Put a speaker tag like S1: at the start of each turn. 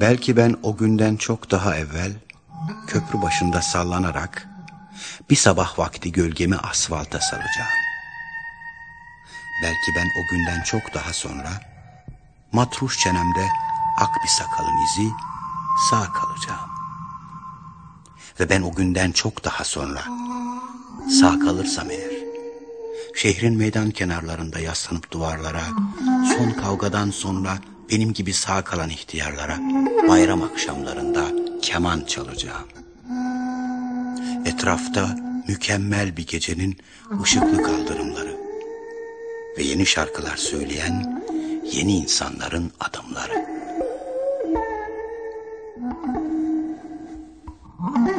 S1: Belki ben o günden çok daha evvel köprü başında sallanarak bir sabah vakti gölgemi asfalta salacağım. Belki ben o günden çok daha sonra matruş çenemde ak bir sakalın izi sağ kalacağım. Ve ben o günden çok daha sonra sağ kalırsam eğer şehrin meydan kenarlarında yaslanıp duvarlara, son kavgadan sonra benim gibi sağ kalan ihtiyarlara bayram akşamlarında keman çalacağım. Etrafta mükemmel bir gecenin ışıklı kaldırımları ve yeni şarkılar söyleyen yeni insanların adımları.